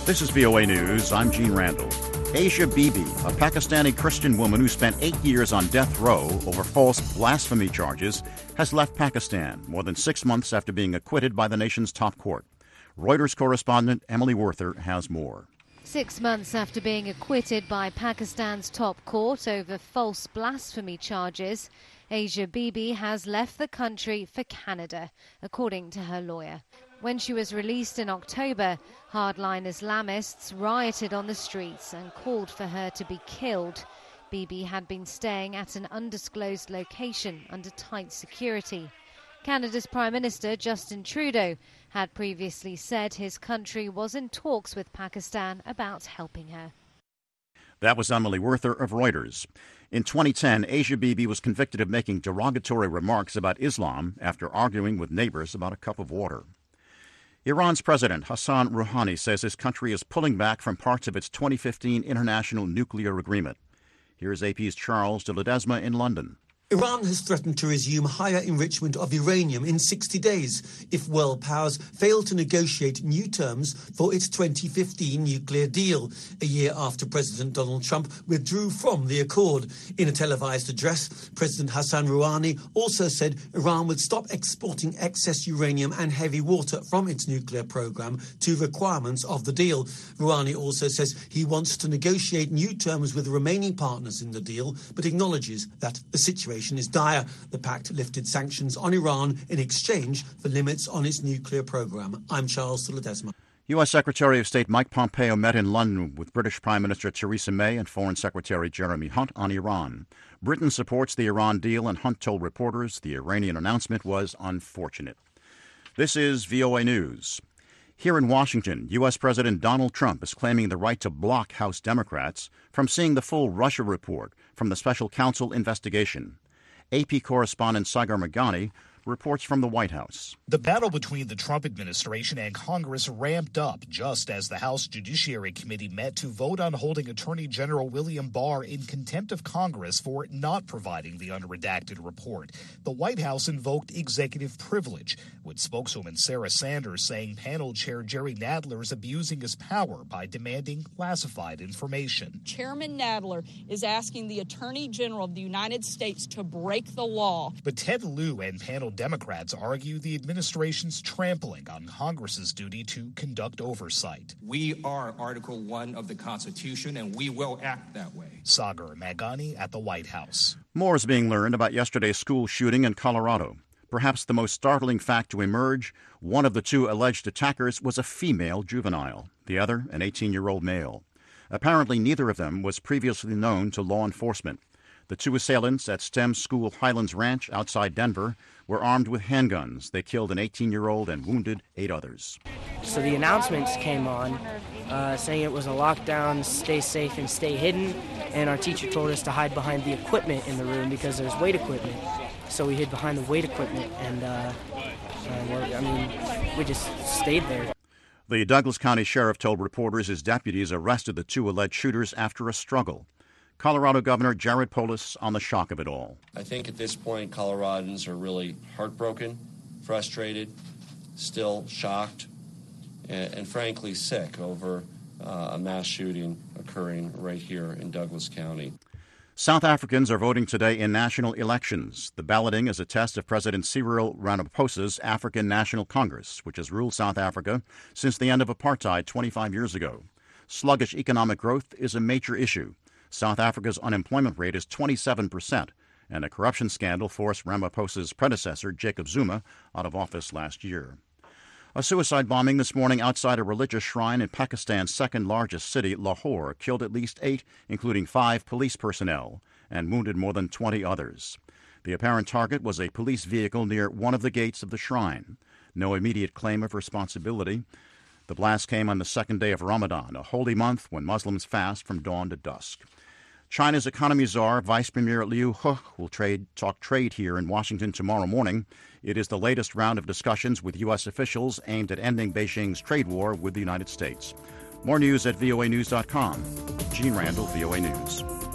This is VOA News. I'm Gene Randall. Asia Bibi, a Pakistani Christian woman who spent 8 years on death row over false blasphemy charges, has left Pakistan more than 6 months after being acquitted by the nation's top court. Reuters correspondent Emily Werther has more. 6 months after being acquitted by Pakistan's top court over false blasphemy charges, Asia Bibi has left the country for Canada, according to her lawyer. When she was released in October, hardline Islamists rioted on the streets and called for her to be killed. Bibi had been staying at an undisclosed location under tight security. Canada's Prime Minister Justin Trudeau had previously said his country was in talks with Pakistan about helping her. That was Emily Werther of Reuters. In 2010, Asia Bibi was convicted of making derogatory remarks about Islam after arguing with neighbors about a cup of water. Iran's President Hassan Rouhani says his country is pulling back from parts of its 2015 international nuclear agreement. Here's AP's Charles de Ledesma in London. Iran has threatened to resume higher enrichment of uranium in 60 days if world powers fail to negotiate new terms for its 2015 nuclear deal, a year after President Donald Trump withdrew from the accord. In a televised address, President Hassan Rouhani also said Iran would stop exporting excess uranium and heavy water from its nuclear program to requirements of the deal. Rouhani also says he wants to negotiate new terms with the remaining partners in the deal, but acknowledges that the situation is dire. The pact lifted sanctions on Iran in exchange for limits on its nuclear program. I'm Charles de Ledesma. U.S. Secretary of State Mike Pompeo met in London with British Prime Minister Theresa May and Foreign Secretary Jeremy Hunt on Iran. Britain supports the Iran deal, and Hunt told reporters the Iranian announcement was unfortunate. This is VOA News. Here in Washington, U.S. President Donald Trump is claiming the right to block House Democrats from seeing the full Russia report from the special counsel investigation. AP correspondent Sagar Meghani reports from the White House. The battle between the Trump administration and Congress ramped up just as the House Judiciary Committee met to vote on holding Attorney General William Barr in contempt of Congress for not providing the unredacted report. The White House invoked executive privilege, with spokeswoman Sarah Sanders saying panel chair Jerry Nadler is abusing his power by demanding classified information. Chairman Nadler is asking the Attorney General of the United States to break the law. But Ted Lieu and panel Democrats argue the administration's trampling on Congress's duty to conduct oversight. We are Article 1 of the Constitution, and we will act that way. Sagar Meghani at the White House. More is being learned about yesterday's school shooting in Colorado. Perhaps the most startling fact to emerge, one of the two alleged attackers was a female juvenile, the other an 18-year-old male. Apparently, neither of them was previously known to law enforcement. The two assailants at STEM School Highlands Ranch outside Denver were armed with handguns. They killed an 18-year-old and wounded 8 others. So the announcements came on saying it was a lockdown, stay safe and stay hidden, and our teacher told us to hide behind the equipment in the room because there's weight equipment. So we hid behind the weight equipment, and we just stayed there. The Douglas County Sheriff told reporters his deputies arrested the two alleged shooters after a struggle. Colorado Governor Jared Polis on the shock of it all. I think at this point, Coloradans are really heartbroken, frustrated, still shocked, and frankly sick over a mass shooting occurring right here in Douglas County. South Africans are voting today in national elections. The balloting is a test of President Cyril Ramaphosa's African National Congress, which has ruled South Africa since the end of apartheid 25 years ago. Sluggish economic growth is a major issue. South Africa's unemployment rate is 27%, and a corruption scandal forced Ramaphosa's predecessor, Jacob Zuma, out of office last year. A suicide bombing this morning outside a religious shrine in Pakistan's second-largest city, Lahore, killed at least 8, including 5 police personnel, and wounded more than 20 others. The apparent target was a police vehicle near one of the gates of the shrine. No immediate claim of responsibility. The blast came on the second day of Ramadan, a holy month when Muslims fast from dawn to dusk. China's economy czar, Vice Premier Liu He, will talk trade here in Washington tomorrow morning. It is the latest round of discussions with U.S. officials aimed at ending Beijing's trade war with the United States. More news at voanews.com. Gene Randall, VOA News.